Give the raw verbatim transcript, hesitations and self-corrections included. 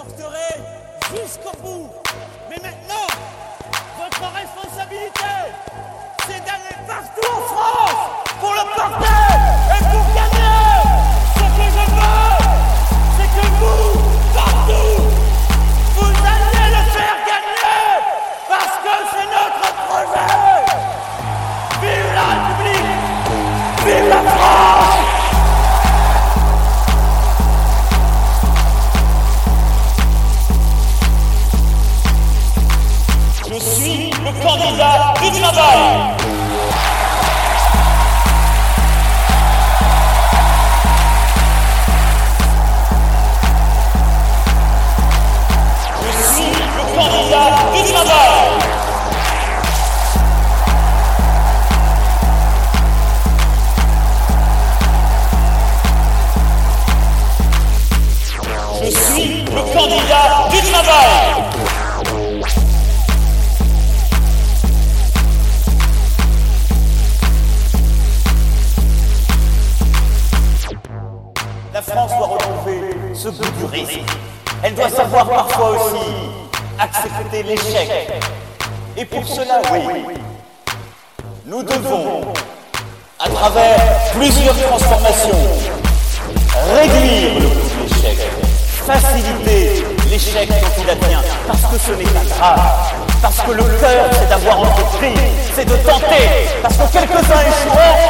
porterai jusqu'au bout. Mais maintenant, votre responsabilité, c'est d'aller partout en France pour le porter et pour gagner. Ce que je veux, c'est que vous, partout, vous allez le faire gagner parce que c'est notre projet. Vive la République, vive la France. Je suis le candidat du travail. Je suis le candidat du travail. Je suis le candidat du travail. La France doit retrouver ce goût du risque. Elle doit savoir parfois aussi accepter l'échec. Et pour cela, oui, nous devons, à travers plusieurs transformations, réduire le coût de l'échec, faciliter l'échec quand il advient, parce que ce n'est pas grave, parce que le cœur, c'est d'avoir entrepris, c'est de tenter, parce que quelques-uns échoueront,